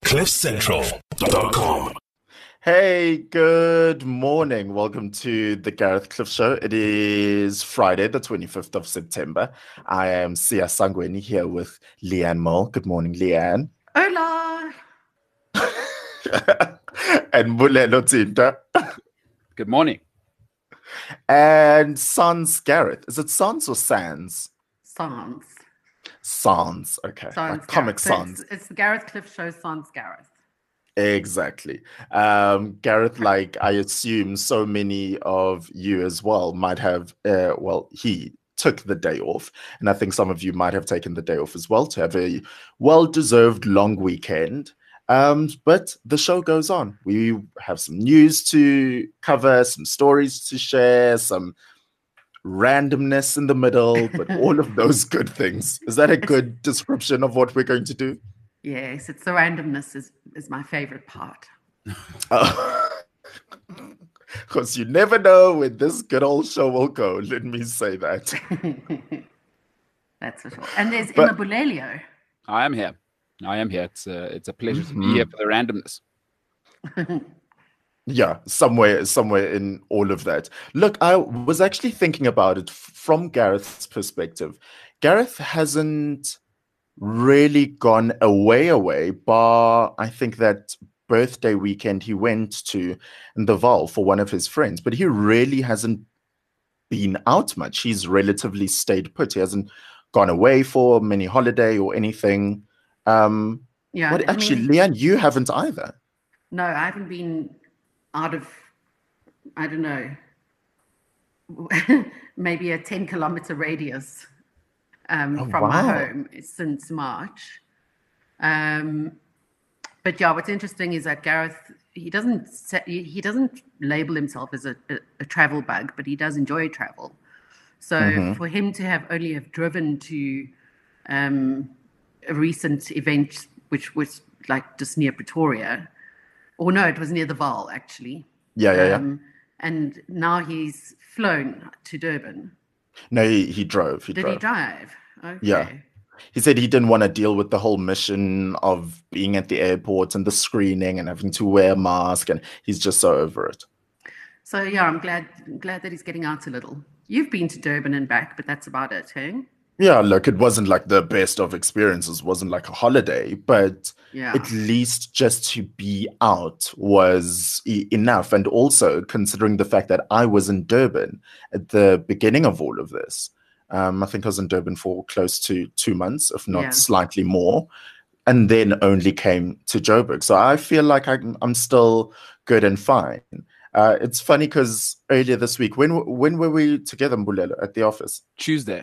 CliffCentral.com. Hey, good morning. Welcome to the Gareth Cliff Show. It is Friday, the 25th of September. I am Sia Sangweni here with Leanne Mole. Good morning, Leanne. Hola. And Bulelo Tinta. Good morning. And Sans Gareth. Is it Sans or Sans? Sans. Sans, okay. Sans Like Comic Gareth. So Sans. it's the Gareth Cliff Show, Sans Gareth. Exactly. Gareth, like I assume so many of you as well might have, he took the day off. And I think some of you might have taken the day off as well to have a well-deserved long weekend. But the show goes on. We have some news to cover, some stories to share, some randomness in the middle, but all of those good things. Is that a good description of what we're going to do? Yes, it's the randomness is my favorite part. Because you never know where this good old show will go. Let me say that. That's for sure. And there's Emma Bulelio. I am here. It's a pleasure to be here for the randomness. Yeah, somewhere in all of that. Look, I was actually thinking about it from Gareth's perspective. Gareth hasn't really gone away, bar I think that birthday weekend he went to in the Val for one of his friends, but he really hasn't been out much. He's relatively stayed put. He hasn't gone away for many holiday or anything. Leanne, you haven't either. No, I haven't been out of, I don't know, maybe a 10-kilometer radius from my home since March. But yeah, what's interesting is that Gareth, he doesn't label himself as a travel bug, but he does enjoy travel. So for him to have driven to a recent event, which was like just near Pretoria, or no, it was near the Vaal actually. Yeah. And now he's flown to Durban. No, he drove. Did he drive? Okay. Yeah. He said he didn't want to deal with the whole mission of being at the airport and the screening and having to wear a mask, and he's just so over it. So yeah, I'm glad that he's getting out a little. You've been to Durban and back, but that's about it, hey? Yeah, look, it wasn't like the best of experiences, wasn't like a holiday, but at least just to be out was enough. And also considering the fact that I was in Durban at the beginning of all of this, I think I was in Durban for close to 2 months, if not slightly more, and then only came to Joburg. So I feel like I'm still good and fine. It's funny because earlier this week, when were we together, Mbulelo, at the office? Tuesday.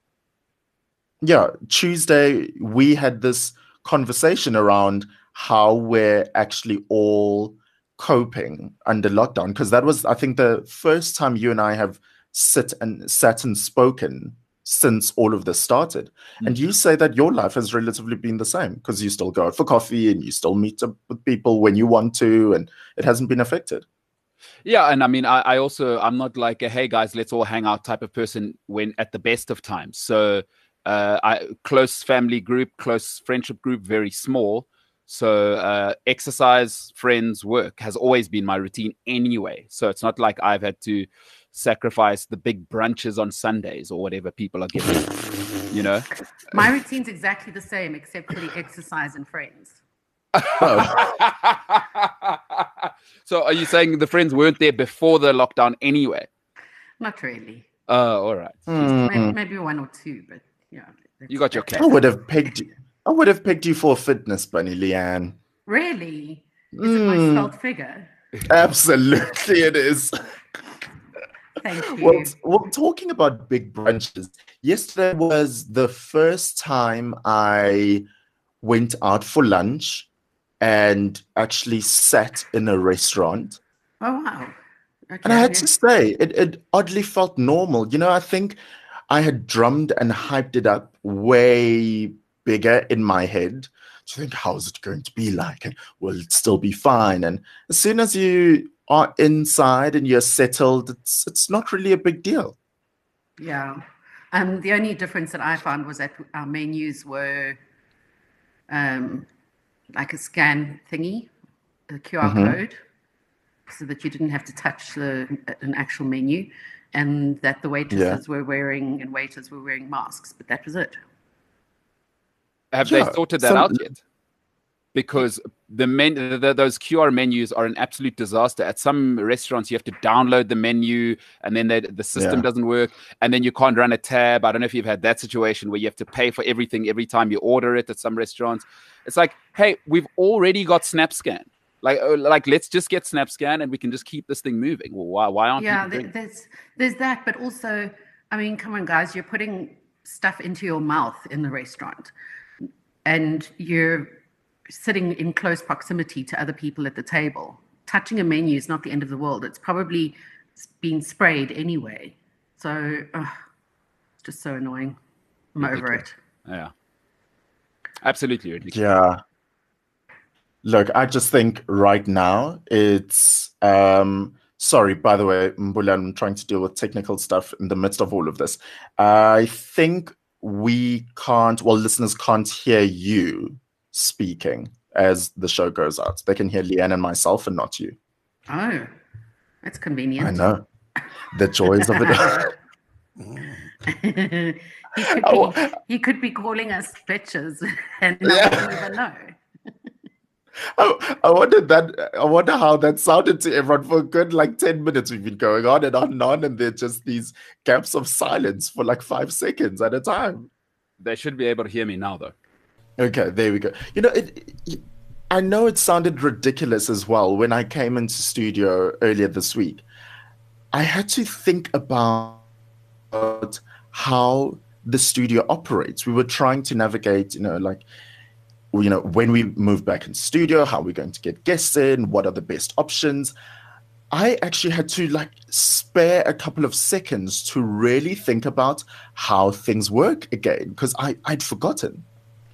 Yeah, Tuesday, we had this conversation around how we're actually all coping under lockdown, because that was, I think, the first time you and I have sat and spoken since all of this started. And you say that your life has relatively been the same because you still go out for coffee and you still meet up with people when you want to, and it hasn't been affected. Yeah, and I mean, I'm not like a hey guys, let's all hang out type of person when at the best of times. So close family group, close friendship group, very small. So exercise, friends, work has always been my routine anyway. So it's not like I've had to sacrifice the big brunches on Sundays or whatever people are giving, you know? My routine's exactly the same, except for the exercise and friends. So are you saying the friends weren't there before the lockdown anyway? Not really. Oh, all right. Maybe one or two, but yeah. You got your cat. I would have pegged you for a fitness bunny, Leanne. Really? Is it my spelt figure? Absolutely, it is. Thank you. Well, talking about big brunches, yesterday was the first time I went out for lunch and actually sat in a restaurant. Oh, wow. Okay. And I had to say, it oddly felt normal. You know, I think I had drummed and hyped it up way bigger in my head to think, how is it going to be like? And will it still be fine? And as soon as you are inside and you're settled, it's not really a big deal. Yeah. The only difference that I found was that our menus were like a scan thingy, a QR code, so that you didn't have to touch an actual menu, and that the waitresses were wearing and waiters were wearing masks, but that was it. Have they sorted that out yet? Because those QR menus are an absolute disaster. At some restaurants, you have to download the menu, and then the system doesn't work, and then you can't run a tab. I don't know if you've had that situation where you have to pay for everything every time you order it at some restaurants. It's like, hey, we've already got SnapScan. Like let's just get SnapScan, and we can just keep this thing moving. Well, why aren't people doing it? There's that, but also, I mean, come on, guys, you're putting stuff into your mouth in the restaurant, and you're sitting in close proximity to other people at the table. Touching a menu is not the end of the world. It's probably been sprayed anyway. So it's just so annoying. I'm over it. Yeah. Absolutely ridiculous. Yeah. Look, I just think right now it's sorry, by the way, Mbula, I'm trying to deal with technical stuff in the midst of all of this. I think listeners can't hear you speaking as the show goes out. They can hear Leanne and myself and not you. Oh, that's convenient. I know. The joys of it. He could be calling us bitches and no one even know. I wonder how that sounded to everyone. For a good 10 minutes we've been going on and on and on, and there are just these gaps of silence for 5 seconds at a time. They should be able to hear me now, though. Okay, there we go. I know it sounded ridiculous as well when I came into studio earlier this week. I had to think about how the studio operates. We were trying to navigate, when we move back into studio, how we're going to get guests in, what are the best options. I actually had to spare a couple of seconds to really think about how things work again, because I'd forgotten.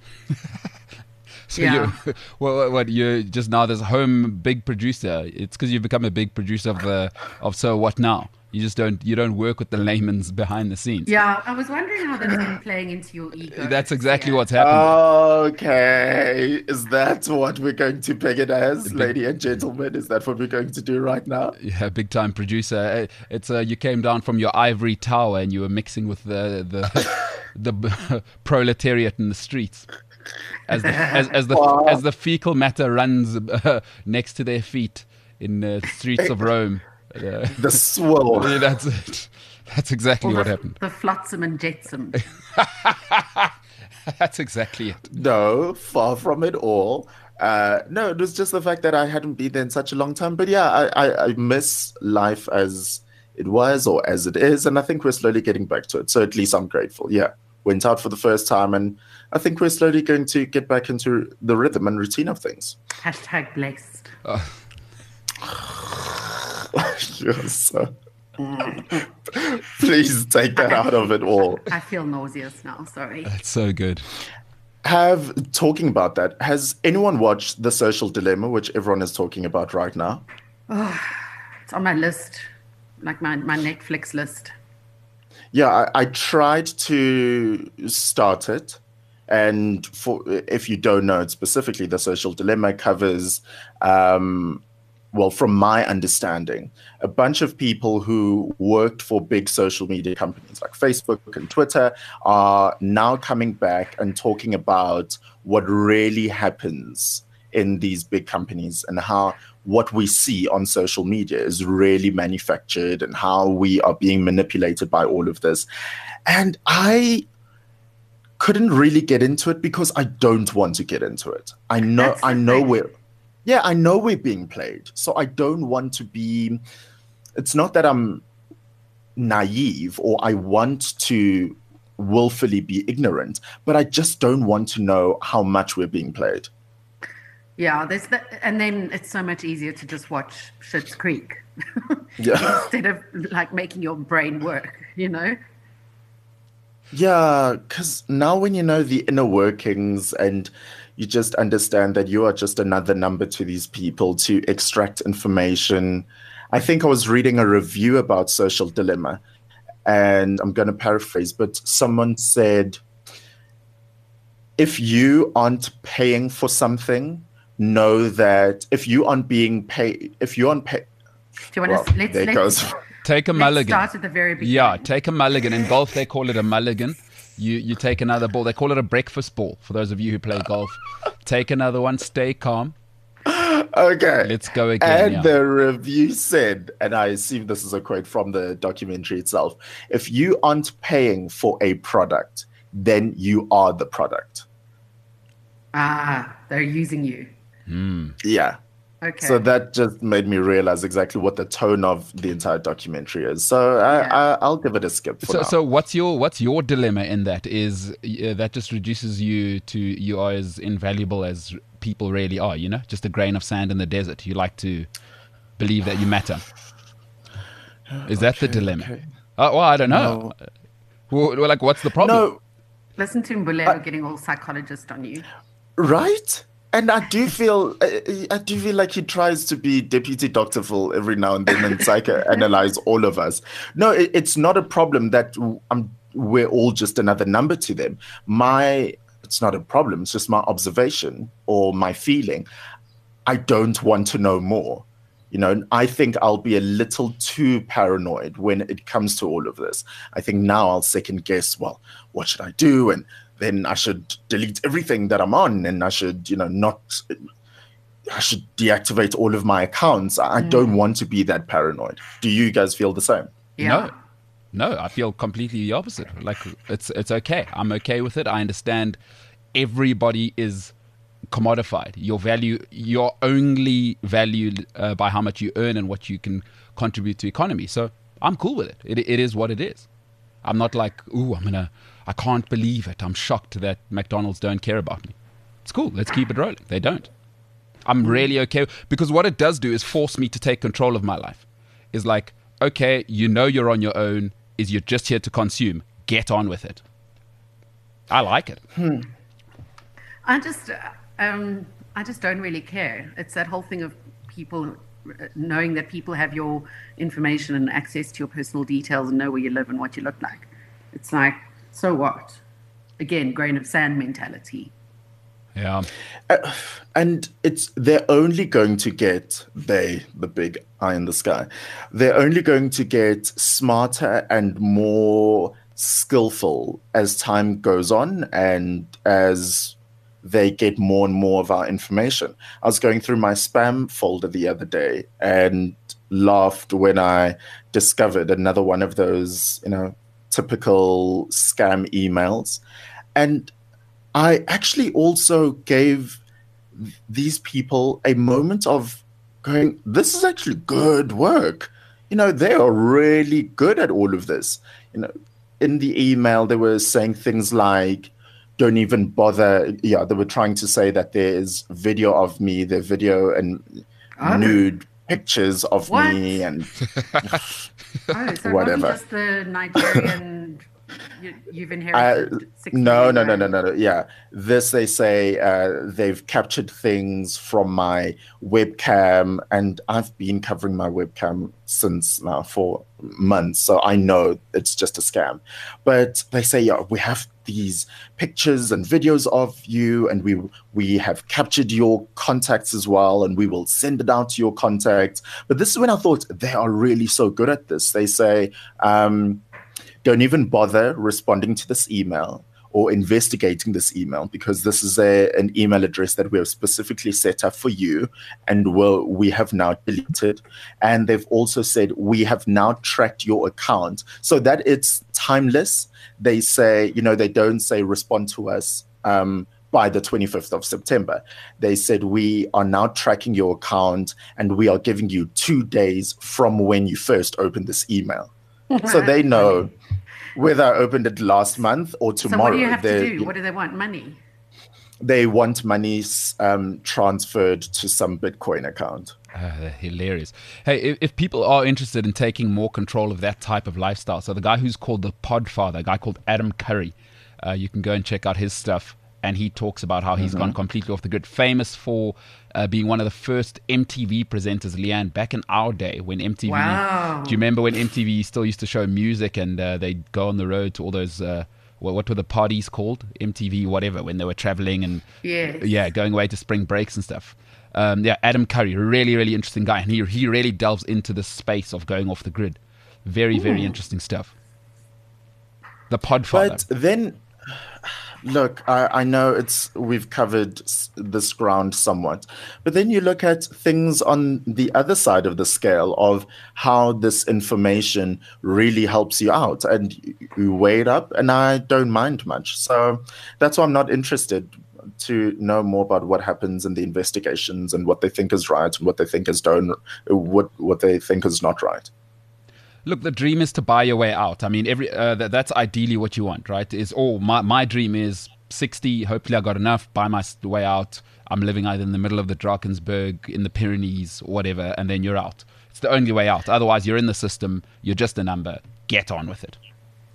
So you're just now this home big producer. It's because you've become a big producer of So What Now. You don't work with the layman's behind the scenes. Yeah, I was wondering how that's been playing into your ego. That's exactly what's happened. Okay, is that what we're going to peg it as, ladies and gentlemen? Is that what we're going to do right now? Yeah, big time producer. It's you came down from your ivory tower and you were mixing with the proletariat in the streets. As the fecal matter runs next to their feet in the streets of Rome. The swill. Yeah, that's it. That's exactly what happened. The flotsam and jetsam. That's exactly it. No, far from it all. No, it was just the fact that I hadn't been there in such a long time. But yeah, I miss life as it was or as it is. And I think we're slowly getting back to it. So at least I'm grateful. Yeah. Went out for the first time, and I think we're slowly going to get back into the rhythm and routine of things. # blessed. You're so... Please take that out of it all. I feel nauseous now, sorry. That's so good. Talking about that, has anyone watched The Social Dilemma, which everyone is talking about right now? Oh, it's on my list, like my Netflix list. Yeah, I tried to start it. And if you don't know it specifically, The Social Dilemma covers, from my understanding, a bunch of people who worked for big social media companies like Facebook and Twitter are now coming back and talking about what really happens in these big companies and how what we see on social media is really manufactured and how we are being manipulated by all of this. And I couldn't really get into it because I don't want to get into it. I know we're being played. So I don't want to be, it's not that I'm naive or I want to willfully be ignorant, but I just don't want to know how much we're being played. Yeah, there's that, and then it's so much easier to just watch Schitt's Creek instead of making your brain work, Yeah, because now when you know the inner workings and you just understand that you are just another number to these people to extract information. I think I was reading a review about Social Dilemma, and I'm going to paraphrase, but someone said, if you aren't paying for something, know that if you aren't being paid, if you aren't paid, do you want to let's take a mulligan. Start at the very beginning. Yeah, take a mulligan. In golf, they call it a mulligan. You take another ball. They call it a breakfast ball. For those of you who play golf, take another one. Stay calm. Okay, let's go again. And the review said, and I assume this is a quote from the documentary itself: if you aren't paying for a product, then you are the product. They're using you. Yeah. Okay. So that just made me realize exactly what the tone of the entire documentary is. So I'll give it a skip for now. So what's your dilemma in that? Is that just reduces you to you are as invaluable as people really are? You know, just a grain of sand in the desert. You like to believe that you matter. Is that the dilemma? Okay. Well, I don't know. No. Well, like, what's the problem? No. Listen to Mbulelo getting all psychologist on you. Right? And I do feel like he tries to be Deputy Dr. Phil every now and then and psychoanalyze all of us. No, it's not a problem that we're all just another number to them. It's not a problem. It's just my observation or my feeling. I don't want to know more. You know, I think I'll be a little too paranoid when it comes to all of this. I think now I'll second guess, well, what should I do? And then I should delete everything that I'm on, and I should, I should deactivate all of my accounts. I don't want to be that paranoid. Do you guys feel the same? Yeah. No, I feel completely the opposite. Like, it's okay. I'm okay with it. I understand everybody is commodified. You're only valued by how much you earn and what you can contribute to economy. So I'm cool with it. It is what it is. I'm not like, I can't believe it. I'm shocked that McDonald's don't care about me. It's cool. Let's keep it rolling. They don't. I'm really okay. Because what it does do is force me to take control of my life. It's like, okay, you're on your own. You're just here to consume. Get on with it. I like it. I just don't really care. It's that whole thing of people knowing that people have your information and access to your personal details and know where you live and what you look like. It's like, so what? Again, grain of sand mentality. Yeah. And they're only going to get, the big eye in the sky, they're only going to get smarter and more skillful as time goes on and as they get more and more of our information. I was going through my spam folder the other day and laughed when I discovered another one of those, typical scam emails. And I actually also gave these people a moment of going, this is actually good work. They are really good at all of this. In the email, they were saying things like, don't even bother. Yeah, they were trying to say that there's video of me, their video and nude pictures of me and so whatever. Just the Nigerian you've inherited. No. Yeah, this they say they've captured things from my webcam, and I've been covering my webcam since now for months, so I know it's just a scam. But they say, yeah, we have these pictures and videos of you, and we have captured your contacts as well, and we will send it out to your contacts. But this is when I thought they are really so good at this. They say, don't even bother responding to this email or investigating this email, because this is an email address that we have specifically set up for you, and we have now deleted. And they've also said we have now tracked your account so that it's timeless. They say, they don't say respond to us by the 25th of September. They said we are now tracking your account and we are giving you 2 days from when you first opened this email. So they know whether I opened it last month or tomorrow. So what do you have to do? What do they want? Money? They want money transferred to some Bitcoin account. Hilarious. Hey, if people are interested in taking more control of that type of lifestyle, so the guy who's called the Podfather, a guy called Adam Curry, you can go and check out his stuff. And he talks about how he's gone completely off the grid. Famous for being one of the first MTV presenters, Leanne, back in our day when MTV... Wow. Do you remember when MTV still used to show music and they'd go on the road to all those... what were the parties called? MTV whatever, when they were traveling and... Yes. Yeah, going away to spring breaks and stuff. Adam Curry, really, really interesting guy. And he really delves into the space of going off the grid. Very, very interesting stuff. The Podfather. But then, look, I know we've covered this ground somewhat, but then you look at things on the other side of the scale of how this information really helps you out, and you weigh it up, and I don't mind much. So that's why I'm not interested to know more about what happens in the investigations and what they think is right and what they think is what they think is not right. Look, the dream is to buy your way out. I mean, that's ideally what you want, right? My dream is 60, hopefully I got enough, buy my way out. I'm living either in the middle of the Drakensberg, in the Pyrenees, whatever, and then you're out. It's the only way out. Otherwise, you're in the system. You're just a number. Get on with it.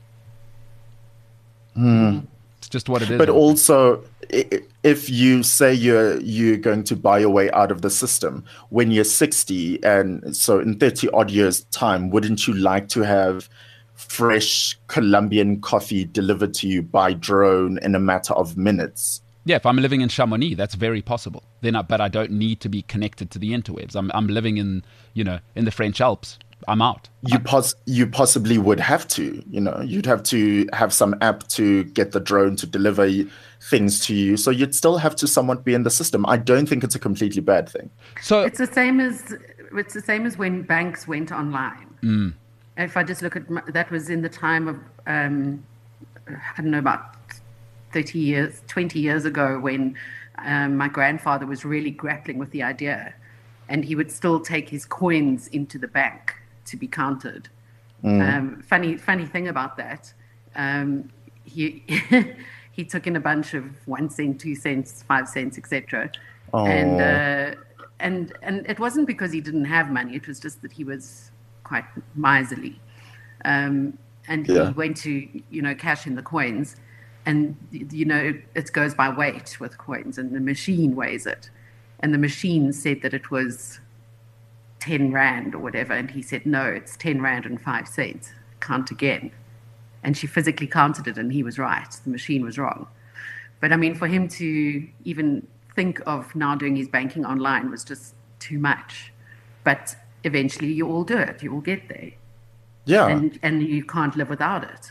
It's just what it is. But also, if you say you're going to buy your way out of the system when you're 60, and so in 30 odd years time, wouldn't you like to have fresh Colombian coffee delivered to you by drone in a matter of minutes? Yeah, if I'm living in Chamonix, that's very possible. But I don't need to be connected to the interwebs. I'm living in the French Alps. I'm out. You possibly would have to, you'd have to have some app to get the drone to deliver things to you. So you'd still have to somewhat be in the system. I don't think it's a completely bad thing. So it's the same as when banks went online. If I just look at that was in the time of I don't know, about 20 years ago, when my grandfather was really grappling with the idea, and he would still take his coins into the bank to be counted. Funny thing about that, he he took in a bunch of 1 cent, 2 cents, 5 cents, etc. And it wasn't because he didn't have money; it was just that he was quite miserly, and he went to cash in the coins, and it goes by weight with coins, and the machine weighs it, and the machine said that it was 10 rand or whatever, and he said, no, it's 10 rand and 5 cents, count again. And she physically counted it, and he was right, the machine was wrong. But I mean, for him to even think of now doing his banking online was just too much. But eventually you all do it, you all get there. Yeah. And you can't live without it.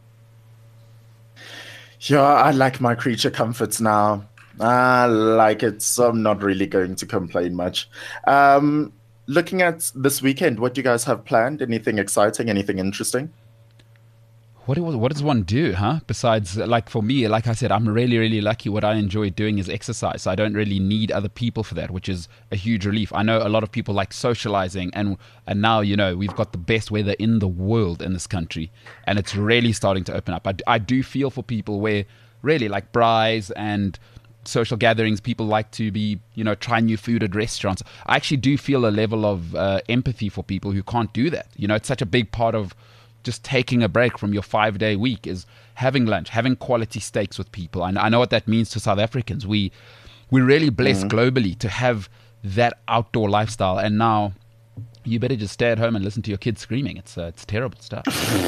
Yeah, I like my creature comforts now. I like it, so I'm not really going to complain much. Looking at this weekend, what do you guys have planned? Anything exciting? Anything interesting? What does one do, huh? Besides, like for me, like I said, I'm really, really lucky. What I enjoy doing is exercise. So I don't really need other people for that, which is a huge relief. I know a lot of people like socializing, and now, we've got the best weather in the world in this country, and it's really starting to open up. I do feel for people where really like braais and social gatherings, people like to be, try new food at restaurants. I actually do feel a level of empathy for people who can't do that. It's such a big part of just taking a break from your 5-day week is having lunch, having quality steaks with people. I know what that means to South Africans. We're really blessed globally to have that outdoor lifestyle. And now you better just stay at home and listen to your kids screaming. It's terrible stuff.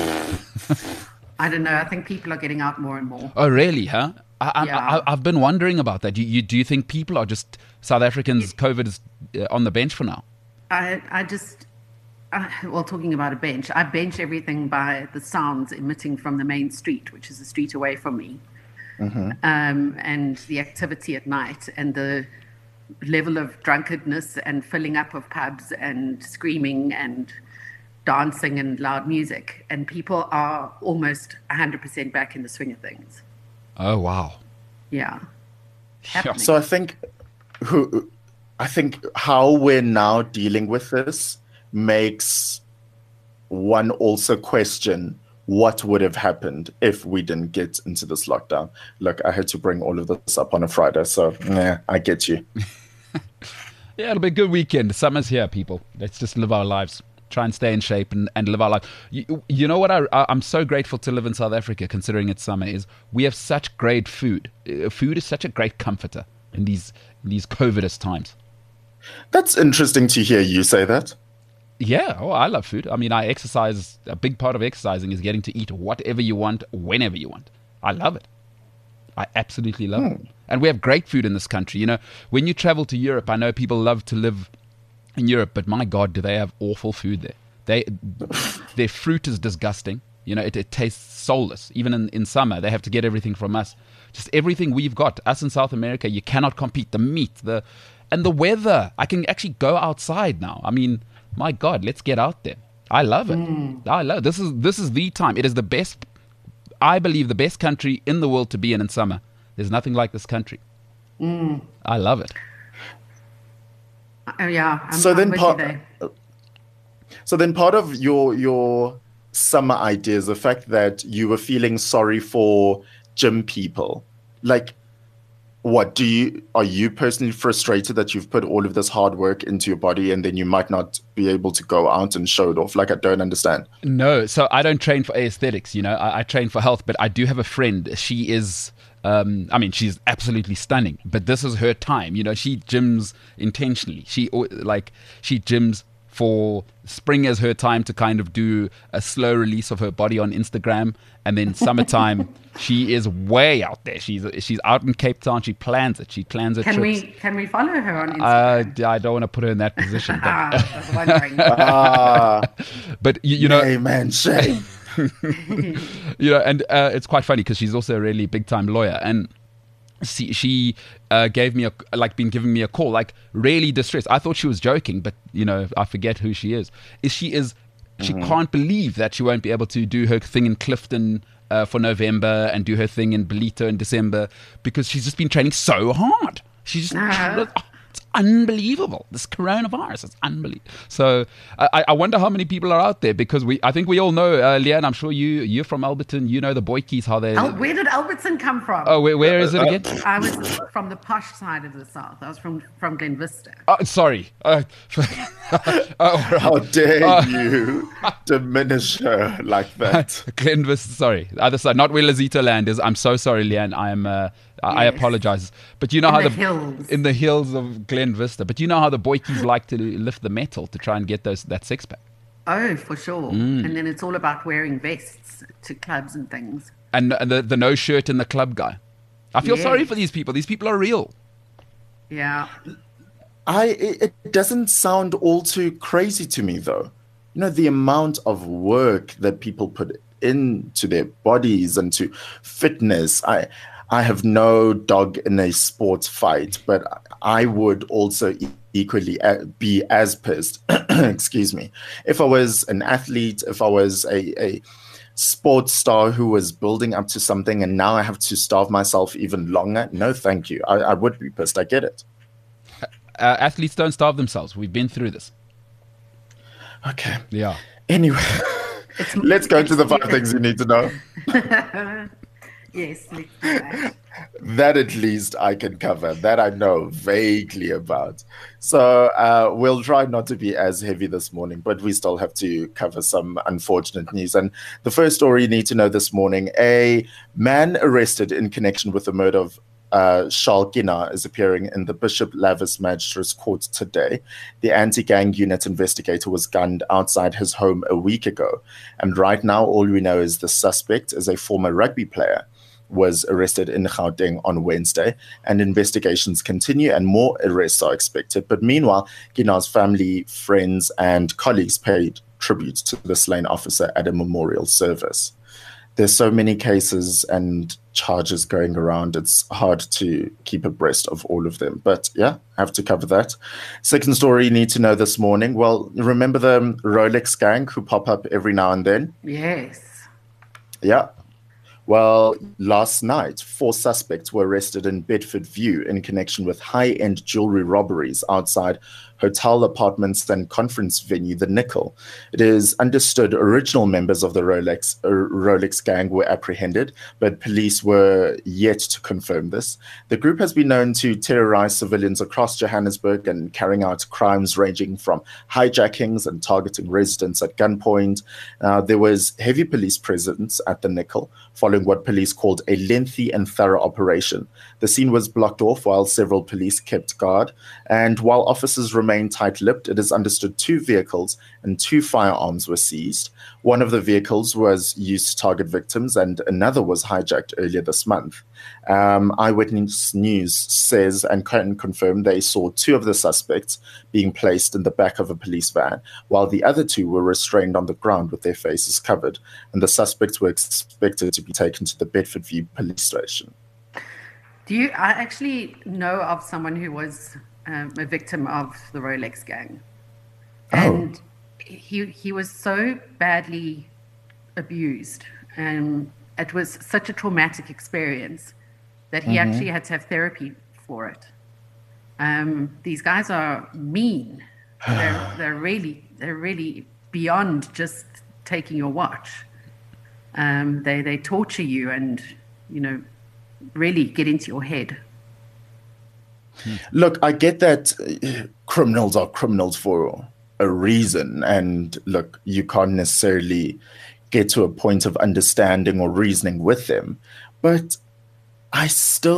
I don't know. I think people are getting out more and more. Oh, really, huh? I've been wondering about that. Do you think people are just South Africans? COVID is on the bench for now. Talking about a bench, I bench everything by the sounds emitting from the main street, which is a street away from me, and the activity at night, and the level of drunkenness and filling up of pubs and screaming and dancing and loud music, and people are almost 100% back in the swing of things. Oh wow! Yeah. So I think how we're now dealing with this makes one also question what would have happened if we didn't get into this lockdown. Look, I had to bring all of this up on a Friday, so I get you. Yeah, it'll be a good weekend. Summer's here, people. Let's just live our lives. Try and stay in shape and live our life. You know what I'm so grateful to live in South Africa, considering it's summer, is we have such great food. Food is such a great comforter in these COVIDous times. That's interesting to hear you say that. Yeah, I love food. I mean, I exercise. A big part of exercising is getting to eat whatever you want, whenever you want. I love it. I absolutely love it. And we have great food in this country. You know, when you travel to Europe, I know people love to live in Europe, but my God, do they have awful food there. Their fruit is disgusting. You know, it tastes soulless. Even in summer, they have to get everything from us. Just everything we've got. Us in South America, you cannot compete. The meat, and the weather. I can actually go outside now. I mean, my God, let's get out there. I love it. I love it. This is the time. It is the best, I believe, the best country in the world to be in summer. There's nothing like this country. I love it. Yeah. So then part of your summer idea is the fact that you were feeling sorry for gym people. Like, what are you personally frustrated that you've put all of this hard work into your body and then you might not be able to go out and show it off? Like, I don't understand. No, so I don't train for aesthetics, you know, I train for health, but I do have a friend. She is, she's absolutely stunning, but this is her time. You know, she gyms intentionally. She gyms for spring as her time to kind of do a slow release of her body on Instagram, and then summertime she is way out there. She's out in Cape Town. She plans it. She plans her trips. Can we follow her on Instagram? I don't want to put her in that position. But, I was wondering. But you know, amen, shame. You know, and it's quite funny because she's also a really big time lawyer, and she gave me been giving me a call, like really distressed. I thought she was joking, but you know, I forget who she is. She can't believe that she won't be able to do her thing in Clifton for November and do her thing in Belito in December because she's just been training so hard. She's just it's unbelievable. This coronavirus is unbelievable. So I wonder how many people are out there, because I think we all know, Leanne, I'm sure you're from Alberton. You know the Boykies, how they... Where did Alberton come from? Oh, where is it again? I was from the posh side of the south. I was from Glen Vista. Sorry. How dare you diminish her like that? Glen Vista, sorry. The other side, not where Lazito land is. I'm so sorry, Leanne. I apologize. But you know how in the hills of Glen Vista. But you know how the Boykies like to lift the metal to try and get that six pack. Oh, for sure. And then it's all about wearing vests to clubs and things. And the no shirt in the club guy. I feel sorry for these people. These people are real. Yeah. It doesn't sound all too crazy to me, though. You know, the amount of work that people put into their bodies and to fitness. I have no dog in a sports fight, but I would also equally be as pissed, excuse me, if I was an athlete, if I was a sports star who was building up to something and now I have to starve myself even longer. No, thank you. I would be pissed. I get it. Athletes don't starve themselves. We've been through this. Okay. Yeah. Anyway, let's go to the 5 things you need to know. Yes, let's do that. That at least I can cover. That I know vaguely about. So we'll try not to be as heavy this morning, but we still have to cover some unfortunate news. And the first story you need to know this morning, a man arrested in connection with the murder of Charles Ginard is appearing in the Bishop Lavis Magistrates Court today. The anti-gang unit investigator was gunned outside his home a week ago. And right now, all we know is the suspect is a former rugby player, was arrested in Gauteng on Wednesday, and investigations continue and more arrests are expected. But meanwhile, Ginard's family, friends, and colleagues paid tribute to the slain officer at a memorial service. There's so many cases and charges going around, it's hard to keep abreast of all of them. But yeah, I have to cover that. Second story you need to know this morning. Well, remember the Rolex gang who pop up every now and then? Yes. Yeah. Well, last night, 4 suspects were arrested in Bedford View in connection with high-end jewelry robberies outside hotel apartments and conference venue, the Nickel. It is understood original members of the Rolex gang were apprehended, but police were yet to confirm this. The group has been known to terrorize civilians across Johannesburg and carrying out crimes ranging from hijackings and targeting residents at gunpoint. There was heavy police presence at the Nickel following what police called a lengthy and thorough operation. The scene was blocked off while several police kept guard, and while officers remained tight-lipped, it is understood 2 vehicles and 2 firearms were seized. One of the vehicles was used to target victims and another was hijacked earlier this month. Eyewitness News says and can confirm they saw 2 of the suspects being placed in the back of a police van, while the other 2 were restrained on the ground with their faces covered, and the suspects were expected to be taken to the Bedford View police station. I actually know of someone who was a victim of the Rolex gang. And he was so badly abused, and it was such a traumatic experience that he actually had to have therapy for it. These guys are mean. They're really beyond just taking your watch. They torture you and, really get into your head. Look, I get that criminals are criminals for a reason, and look, you can't necessarily get to a point of understanding or reasoning with them, but I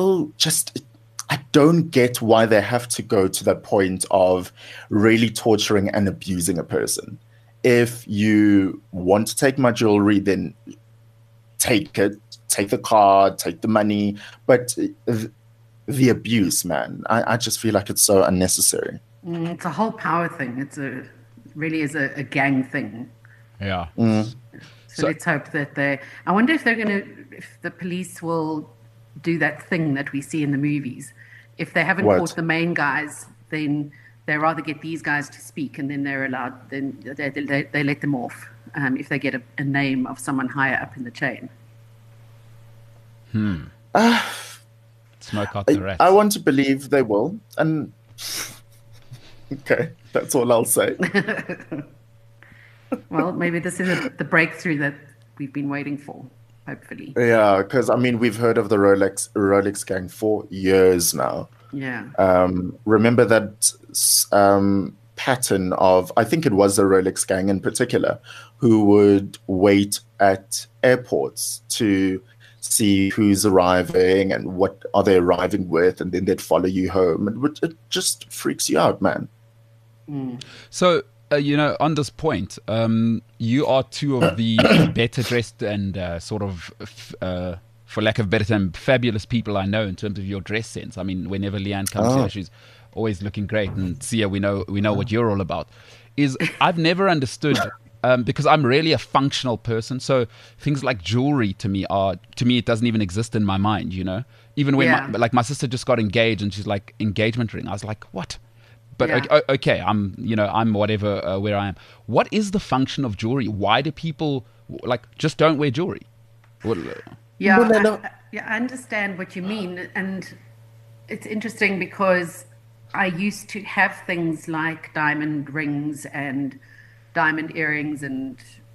don't get why they have to go to the point of really torturing and abusing a person. If you want to take my jewelry, then take it, take the car, take the money, but the abuse, man, I just feel like it's so unnecessary. It's a whole power thing. Really is a gang thing. Yeah. So let's hope that I wonder if if the police will do that thing that we see in the movies. If they haven't caught the main guys, then they rather get these guys to speak, and then they're allowed. Then they let them off if they get a name of someone higher up in the chain. Smoke out the rats. I want to believe they will, and okay, that's all I'll say. Well, maybe this is the breakthrough that we've been waiting for, hopefully. Yeah, because, we've heard of the Rolex gang for years now. Yeah. Remember that pattern of, I think it was the Rolex gang in particular, who would wait at airports to see who's arriving and what are they arriving with, and then they'd follow you home. And it just freaks you out, man. So, on this point, you are 2 of the better dressed and sort of, for lack of a better term, fabulous people I know in terms of your dress sense. I mean, whenever Leanne comes here, she's always looking great, and Sia, we know what you're all about. I've never understood, because I'm really a functional person, so things like jewelry to me it doesn't even exist in my mind, Even when my sister just got engaged and she's like, engagement ring. I was like, what? But okay, I'm whatever where I am. What is the function of jewelry? Why do people just don't wear jewelry? I understand what you mean, and it's interesting because I used to have things like diamond rings and diamond earrings and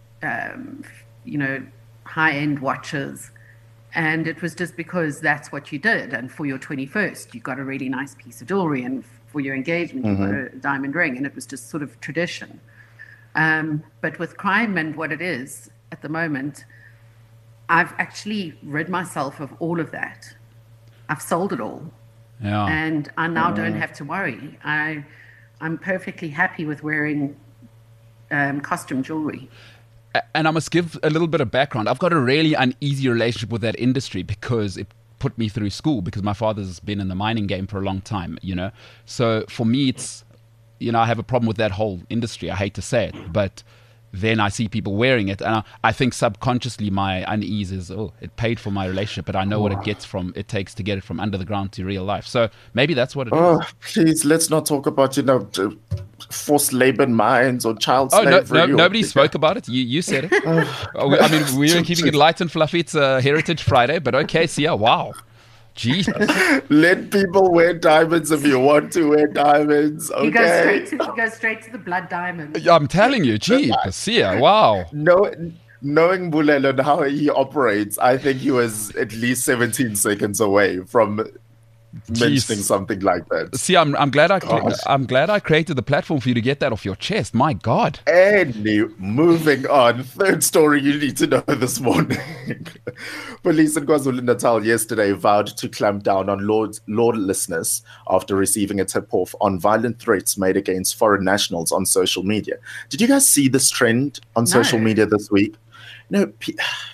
high-end watches, and it was just because that's what you did. And for your 21st, you got a really nice piece of jewelry, and for your engagement, you got a diamond ring, and it was just sort of tradition. But with crime and what it is at the moment, I've actually rid myself of all of that. I've sold it all. Yeah. And I now don't have to worry. I'm perfectly happy with wearing costume jewelry. And I must give a little bit of background. I've got a really uneasy relationship with that industry because it put me through school, because my father's been in the mining game for a long time, So for me, it's, I have a problem with that whole industry. I hate to say it, but then I see people wearing it, and I think subconsciously my unease is, it paid for my relationship, but I know what it takes to get it from under the ground to real life. So maybe that's what it is. Please, let's not talk about, forced labor in mines or child slavery. Nobody spoke about it. You said it. We were keeping it light and fluffy. It's Heritage Friday, but okay, Sia, wow. Jesus. Let people wear diamonds if you want to wear diamonds. Okay. He goes straight to the blood diamond. I'm telling you, Sia, wow. Knowing Bulelo and how he operates, I think he was at least 17 seconds away from mentioning something like that. See, I'm glad I created the platform for you to get that off your chest. My God. Moving on. Third story you need to know this morning. Police in KwaZulu-Natal yesterday vowed to clamp down on lawlessness after receiving a tip-off on violent threats made against foreign nationals on social media. Did you guys see this trend on social media this week?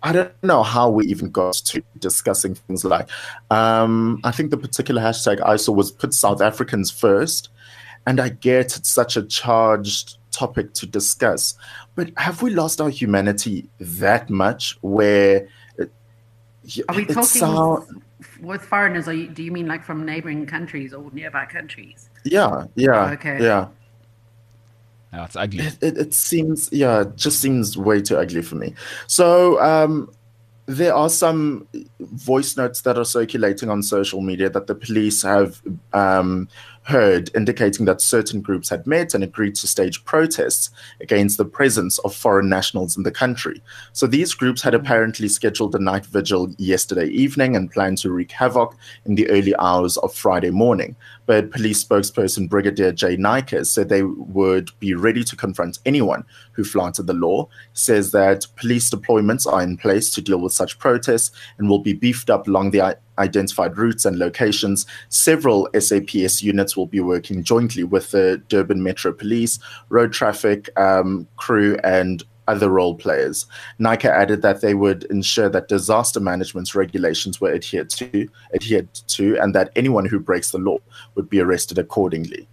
I don't know how we even got to discussing things like, I think the particular hashtag I saw was put South Africans first. And I get it's such a charged topic to discuss. But have we lost our humanity that much where... Are we talking with foreigners? Do you mean like from neighboring countries or nearby countries? Yeah. Okay. Yeah. No, it's ugly. It seems, it just seems way too ugly for me. So there are some voice notes that are circulating on social media that the police have heard, indicating that certain groups had met and agreed to stage protests against the presence of foreign nationals in the country. So these groups had apparently scheduled a night vigil yesterday evening and planned to wreak havoc in the early hours of Friday morning. But police spokesperson Brigadier Jay Naicker said they would be ready to confront anyone who flouted the law. He says that police deployments are in place to deal with such protests and will be beefed up along the identified routes and locations. Several SAPS units will be working jointly with the Durban Metro Police, road traffic crew, and other role players. Naicker added that they would ensure that disaster management regulations were adhered to, and that anyone who breaks the law would be arrested accordingly.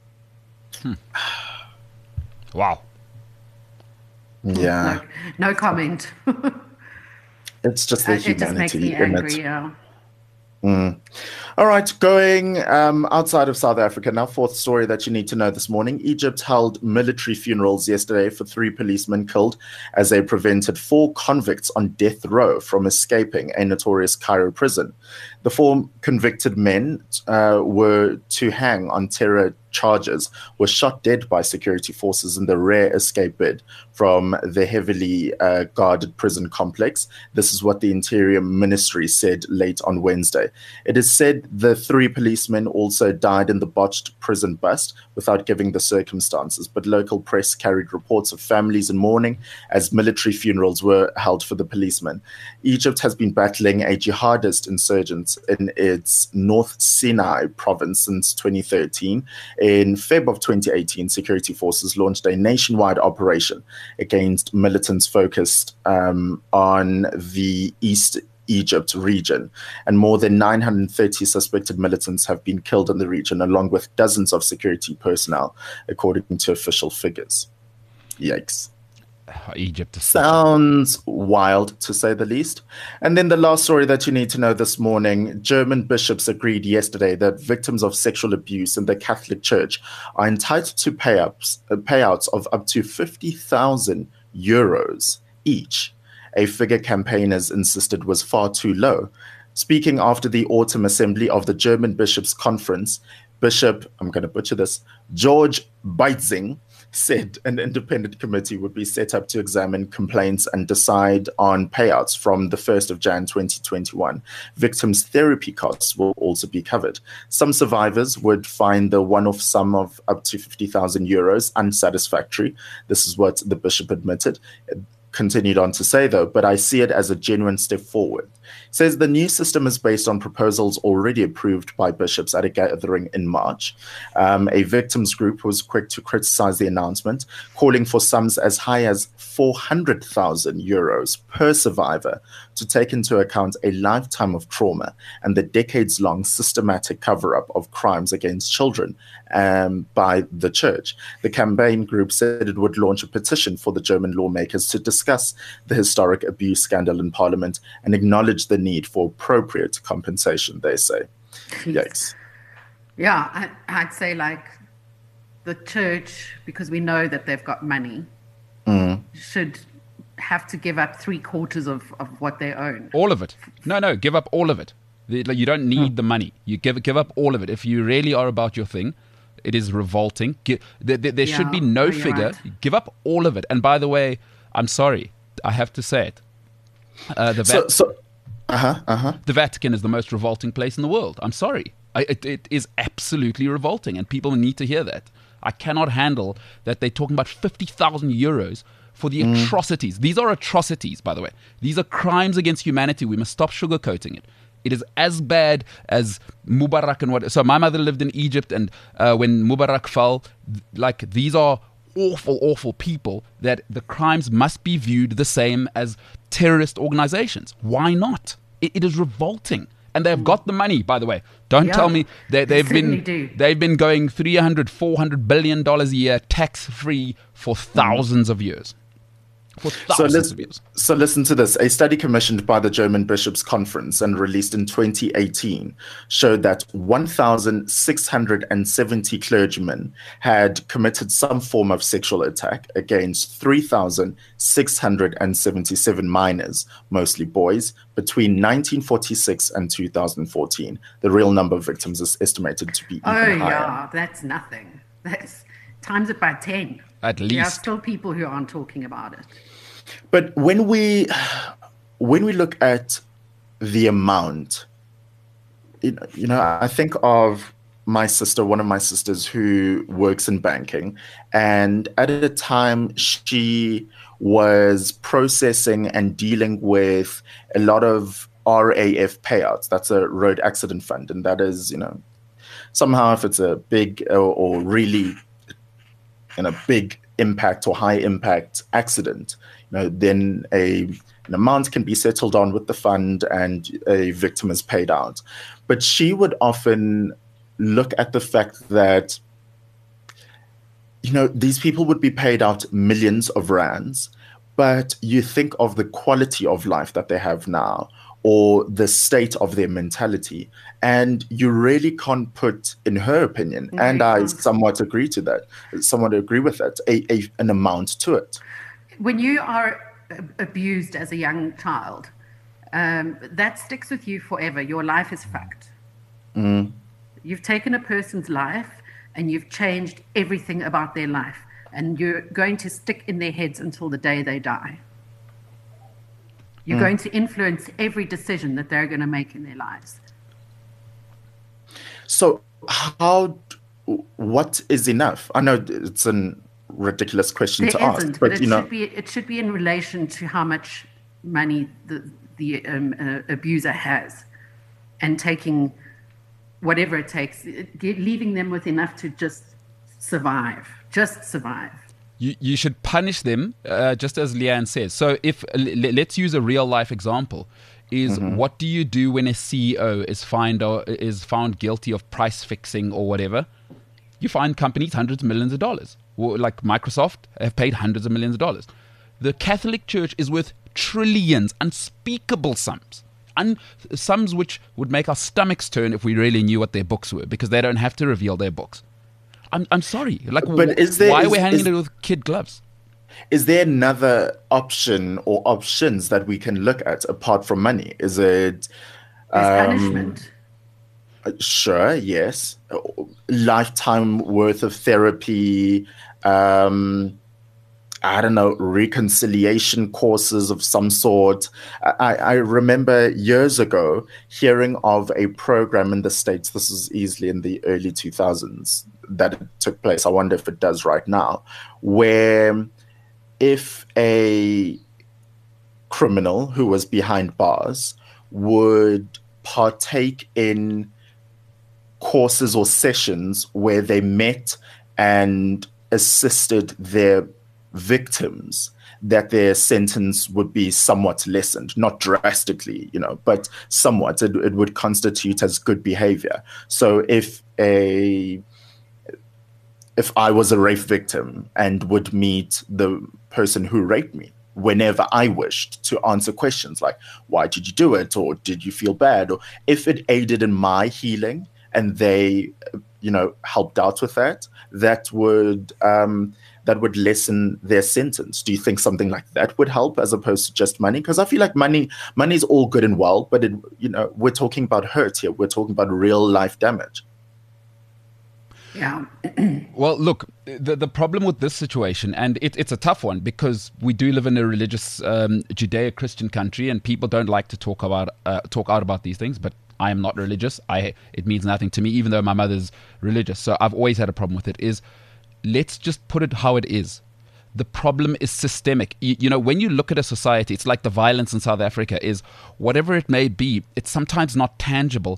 Wow. Yeah. No comment. It's just the humanity. It just makes me angry, yeah. All right, going outside of South Africa now, fourth story that you need to know this morning. Egypt held military funerals yesterday for 3 policemen killed as they prevented 4 convicts on death row from escaping a notorious Cairo prison. The 4 convicted men were to hang on terror charges, were shot dead by security forces in the rare escape bid from the heavily guarded prison complex. This is what the Interior Ministry said late on Wednesday. It is said the 3 policemen also died in the botched prison bust without giving the circumstances, but local press carried reports of families in mourning as military funerals were held for the policemen. Egypt has been battling a jihadist insurgent in its North Sinai province since 2013. In Feb of 2018, security forces launched a nationwide operation against militants focused on the East Egypt region, and more than 930 suspected militants have been killed in the region, along with dozens of security personnel, according to official figures. Yikes. Egypt sounds wild, to say the least. And then the last story that you need to know this morning: German bishops agreed yesterday that victims of sexual abuse in the Catholic Church are entitled to payouts of up to 50,000 euros each, a figure campaigners insisted was far too low. Speaking after the autumn assembly of the German Bishops' Conference, Bishop, I'm going to butcher this, George Beitzing, said an independent committee would be set up to examine complaints and decide on payouts from the 1st of Jan 2021. Victims' therapy costs will also be covered. Some survivors would find the one-off sum of up to 50,000 euros unsatisfactory. This is what the bishop admitted. Continued on to say, though, but I see it as a genuine step forward. Says the new system is based on proposals already approved by bishops at a gathering in March. A victims group was quick to criticize the announcement, calling for sums as high as 400,000 euros per survivor to take into account a lifetime of trauma and the decades-long systematic cover-up of crimes against children by the church. The campaign group said it would launch a petition for the German lawmakers to discuss the historic abuse scandal in Parliament and acknowledge the need for appropriate compensation, they say. Yikes. Yeah, I'd say like the church, because we know that they've got money, should have to give up 3/4 of what they own. All of it. No, give up all of it. You don't need the money. You give up all of it. If you really are about your thing, it is revolting. There should be no figure. Right. Give up all of it. And by the way, I'm sorry, I have to say it. The Vatican is the most revolting place in the world. I'm sorry. It is absolutely revolting, and people need to hear that. I cannot handle that they're talking about 50,000 euros for the atrocities. These are atrocities, by the way. These are crimes against humanity. We must stop sugarcoating it. It is as bad as Mubarak and what. So my mother lived in Egypt, and when Mubarak fell, like these are awful, awful people that the crimes must be viewed the same as terrorist organizations. Why not? It is revolting. And they've got the money, by the way. Don't tell me they've been going $300, $400 billion a year tax-free for thousands of years. So listen to this. A study commissioned by the German Bishops' Conference and released in 2018 showed that 1,670 clergymen had committed some form of sexual attack against 3,677 minors, mostly boys, between 1946 and 2014. The real number of victims is estimated to be even higher. Yeah, that's nothing. That's times it by 10. At least. There are still people who aren't talking about it. But when we look at the amount, I think of my sister, one of my sisters who works in banking, and at a time she was processing and dealing with a lot of RAF payouts. That's a road accident fund, and that is, somehow if it's a big or really big impact or high impact accident, then an amount can be settled on with the fund and a victim is paid out. But she would often look at the fact that, these people would be paid out millions of rands, but you think of the quality of life that they have now or the state of their mentality, and you really can't put, in her opinion, and I somewhat agree with that, an amount to it. When you are abused as a young child, that sticks with you forever. Your life is fucked. You've taken a person's life and you've changed everything about their life, and you're going to stick in their heads until the day they die. You're going to influence every decision that they're going to make in their lives. So what is enough? I know it's a ridiculous question to ask, but it should be in relation to how much money the abuser has, and taking whatever it takes, leaving them with enough to just survive. You should punish them, just as Leanne says. So let's use a real life example. What do you do when a CEO is found guilty of price fixing or whatever? You find companies hundreds of millions of dollars. Like Microsoft have paid hundreds of millions of dollars. The Catholic Church is worth trillions, unspeakable sums. Sums which would make our stomachs turn if we really knew what their books were, because they don't have to reveal their books. I'm sorry. Why are we hanging it with kid gloves? Is there another option or options that we can look at apart from money? Is it punishment? Sure, yes. Lifetime worth of therapy, reconciliation courses of some sort. I remember years ago hearing of a program in the States, this is easily in the early 2000s, that it took place. I wonder if it does right now, where if a criminal who was behind bars would partake in courses or sessions where they met and assisted their victims, that their sentence would be somewhat lessened, not drastically, but somewhat. It would constitute as good behavior. So if I was a rape victim and would meet the person who raped me whenever I wished, to answer questions like, why did you do it? Or did you feel bad? Or if it aided in my healing and they, helped out with that, that would lessen their sentence. Do you think something like that would help as opposed to just money? Because I feel like money is all good and well, but we're talking about hurt here. We're talking about real life damage. Yeah. Well, look, the problem with this situation, and it's a tough one because we do live in a religious Judeo-Christian country, and people don't like to talk out about these things. But I am not religious. It means nothing to me, even though my mother's religious. So I've always had a problem with it. Let's just put it how it is. The problem is systemic. When you look at a society, it's like the violence in South Africa is, whatever it may be, it's sometimes not tangible.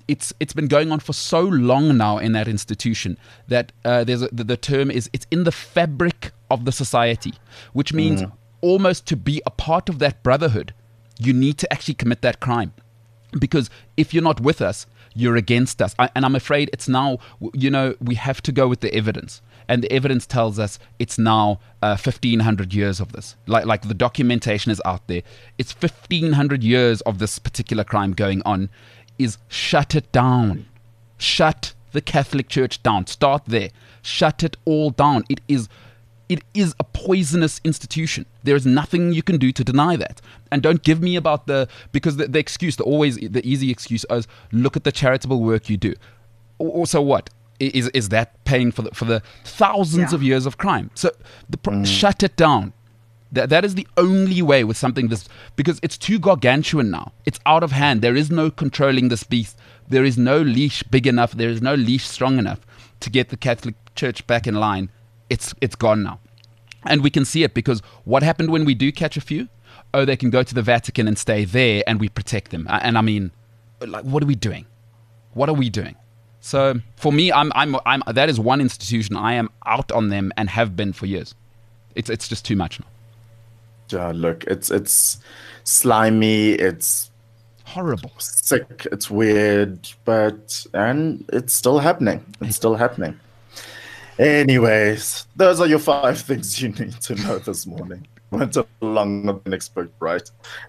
it's been going on for so long now in that institution that the term is it's in the fabric of the society, which means almost to be a part of that brotherhood, you need to actually commit that crime. Because if you're not with us, you're against us. And I'm afraid it's now, we have to go with the evidence. And the evidence tells us it's now 1,500 years of this. Like the documentation is out there. It's 1,500 years of this particular crime going on. Is shut it down. Shut the Catholic Church down. Start there. Shut it all down. It is a poisonous institution. There is nothing you can do to deny that. And don't give me about because the excuse, the easy excuse is, look at the charitable work you do. Also what? Is that paying for the thousands of years of crime? So shut it down. That is the only way with something this, because it's too gargantuan now. It's out of hand. There is no controlling this beast. There is no leash big enough. There is no leash strong enough to get the Catholic Church back in line. It's gone now. And we can see it because what happened when we do catch a few? Oh, they can go to the Vatican and stay there and we protect them. And I mean, like, what are we doing? What are we doing? So for me, I'm that is one institution I am out on them and have been for years. It's just too much now. Yeah, look, it's slimy, it's horrible, sick, it's weird, and it's still happening. It's still happening. Anyways, those are your 5 things you need to know this morning. Went along than expect, right?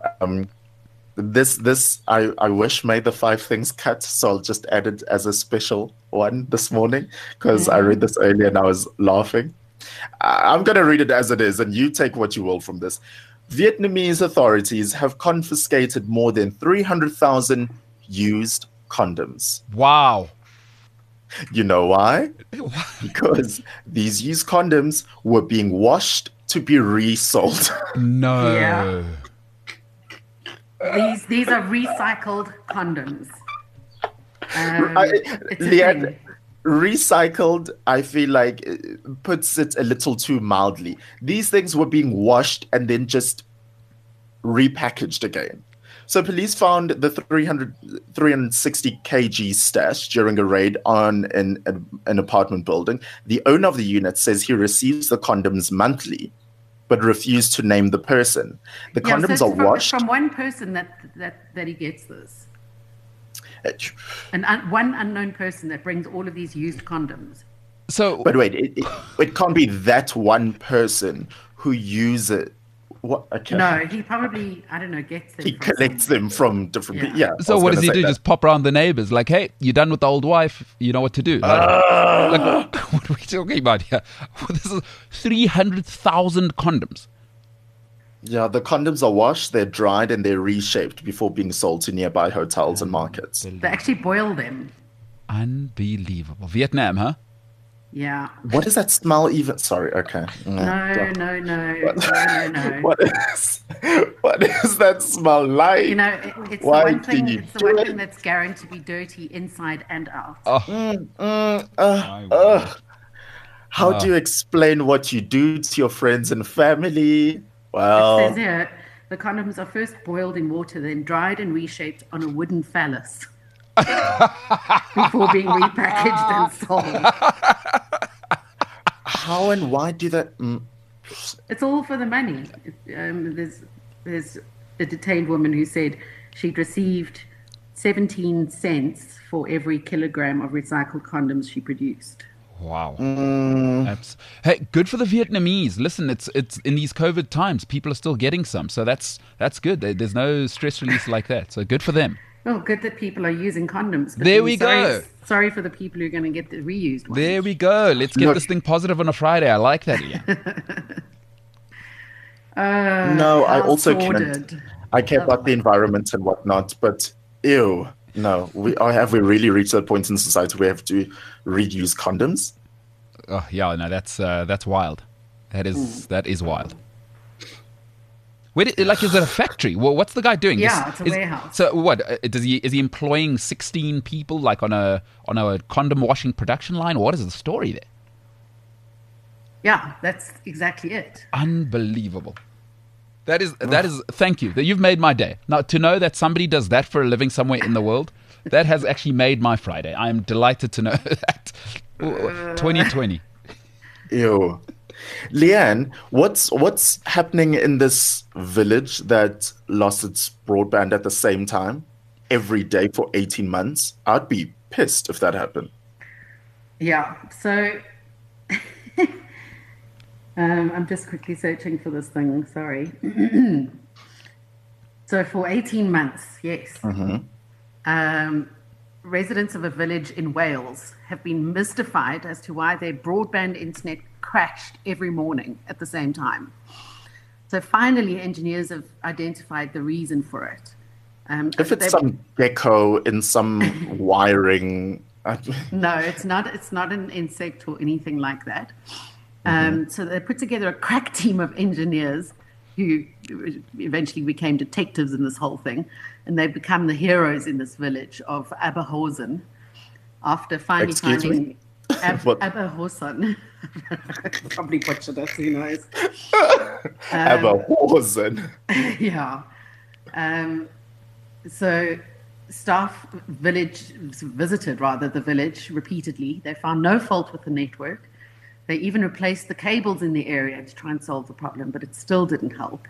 This I wish made the 5 things cut, so I'll just add it as a special one this morning because I read this earlier and I was laughing. I'm going to read it as it is, and you take what you will from this. Vietnamese authorities have confiscated more than 300,000 used condoms. Wow. You know why? Because these used condoms were being washed to be resold. No. Yeah. These are recycled condoms. Leanne, recycled, I feel like it puts it a little too mildly. These things were being washed and then just repackaged again. So police found the 360 kg stash during a raid on an apartment building. The owner of the unit says he receives the condoms monthly, but refused to name the person. The condoms are washed. From one person that he gets this. One unknown person that brings all of these used condoms. So, but wait, it can't be that one person who uses it. What? Okay. No, he probably, I don't know, gets them. He collects them from different people. Yeah. So what does he do? That. Just pop around the neighbors like, hey, you done with the old wife? You know what to do. Like, what are we talking about here? This is 300,000 condoms. Yeah, the condoms are washed, they're dried, and they're reshaped before being sold to nearby hotels and markets. They actually boil them. Unbelievable. Vietnam, huh? Yeah. What does that smell even? Sorry, okay. No. What is that smell like? You know, it's the one thing that's guaranteed to be dirty inside and out. How do you explain what you do to your friends and family? Well, it says here, the condoms are first boiled in water, then dried and reshaped on a wooden phallus before being repackaged and sold. How and why do that? It's all for the money. There's a detained woman who said she'd received 17 cents for every kilogram of recycled condoms she produced. Wow. Hey, good for the Vietnamese. Listen, it's in these COVID times, people are still getting some, so that's good. There's no stress release like that, so good for them. Well, good that people are using condoms. There we go. Sorry for the people who are going to get the reused ones. There we go. Let's get this thing positive on a Friday. I like that, Ian. No, I also can't. I care about the environment and whatnot, but ew. No, have we really reached that point in society where we have to reuse condoms? Oh yeah, no, that's wild. That is wild. Wait, is it a factory? Well, what's the guy doing? Yeah, it's a warehouse. So what? Is he employing 16 people like on a condom washing production line? What is the story there? Yeah, that's exactly it. Unbelievable. That is. Thank you. You've made my day. Now to know that somebody does that for a living somewhere in the world That has actually made my Friday. I am delighted to know that. 2020. Ew. Leanne, what's happening in this village that lost its broadband at the same time every day for 18 months? I'd be pissed if that happened. Yeah, so I'm just quickly searching for this thing, sorry. So for 18 months, yes. Residents of a village in Wales have been mystified as to why their broadband internet crashed every morning at the same time. So finally, engineers have identified the reason for it. If it's some gecko in some wiring. No, it's not. It's not an insect or anything like that. So they put together a crack team of engineers who eventually became detectives in this whole thing, and they've become the heroes in this village of Aberhausen after finally finding Aberhausen. Probably butchered it, who knows? Aberhausen. Yeah. So staff visited the village repeatedly. They found no fault with the network. They even replaced the cables in the area to try and solve the problem, but it still didn't help.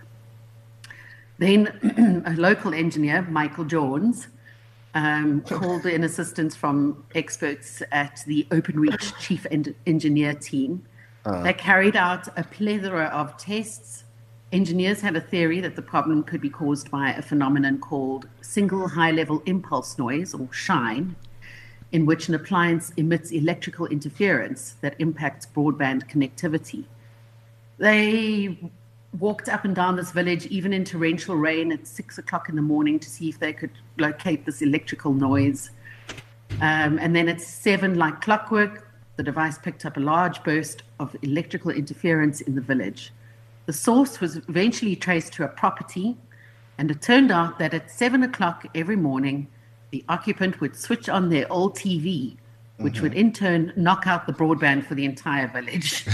Then a local engineer, Michael Jones, called in assistance from experts at the Openreach chief engineer team. They carried out a plethora of tests. Engineers had a theory that the problem could be caused by a phenomenon called single high-level impulse noise, or SHINE, in which an appliance emits electrical interference that impacts broadband connectivity. They walked up and down this village, even in torrential rain at 6 o'clock in the morning, to see if they could locate this electrical noise. And then at 7, like clockwork, the device picked up a large burst of electrical interference in the village. The source was eventually traced to a property, and it turned out that at 7 o'clock every morning, the occupant would switch on their old TV, which would in turn knock out the broadband for the entire village.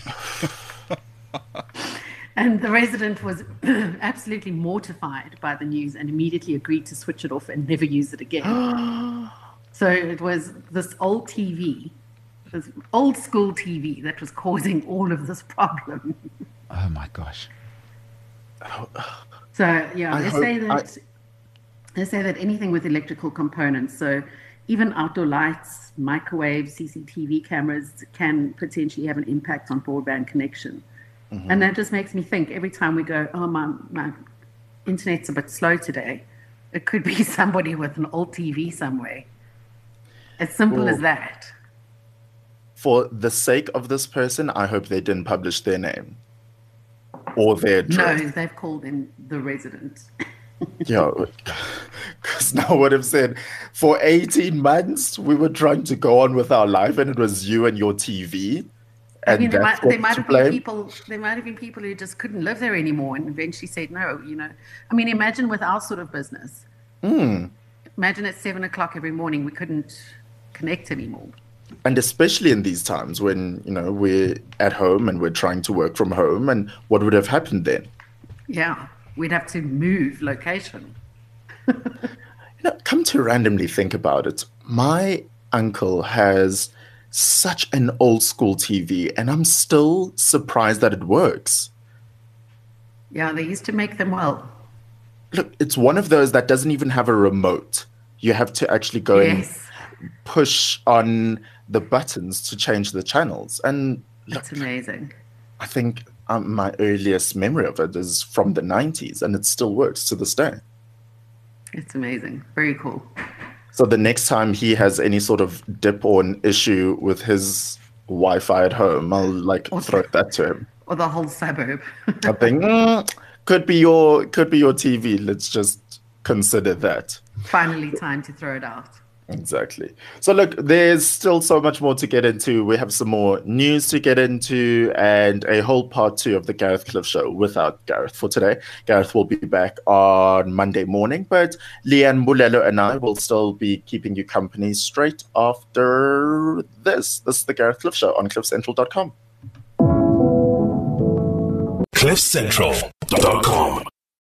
And the resident was absolutely mortified by the news and immediately agreed to switch it off and never use it again. So it was this old TV, this old school TV, that was causing all of this problem. Oh my gosh. So yeah, they say that anything with electrical components, so even outdoor lights, microwaves, CCTV cameras, can potentially have an impact on broadband connection. And that just makes me think every time we go, oh, my internet's a bit slow today, it could be somebody with an old TV somewhere. As simple as that. For the sake of this person, I hope they didn't publish their name or their address. No, they've called in the resident. Yeah, because now what I've said, for 18 months, we were trying to go on with our life, and it was you and your TV. I mean, there might have been people who just couldn't live there anymore and eventually said no, I mean, imagine with our sort of business. Imagine at 7 o'clock every morning, we couldn't connect anymore. And especially in these times when, we're at home and we're trying to work from home, and what would have happened then? Yeah, we'd have to move location. Come to randomly think about it. My uncle has such an old school TV, and I'm still surprised that it works. Yeah, they used to make them well. Look, it's one of those that doesn't even have a remote. You have to actually go and push on the buttons to change the channels. And that's amazing. I think my earliest memory of it is from the 90s, and it still works to this day. It's amazing. Very cool. So the next time he has any sort of dip or an issue with his Wi-Fi at home, I'll throw that to him. Or the whole suburb. I think could be your TV. Let's just consider that. Finally, time to throw it out. Exactly. So look, there's still so much more to get into. We have some more news to get into and a whole part 2 of the Gareth Cliff Show without Gareth for today. Gareth will be back on Monday morning, but Leanne Mulelo and I will still be keeping you company straight after this. This is the Gareth Cliff Show on cliffcentral.com. cliffcentral.com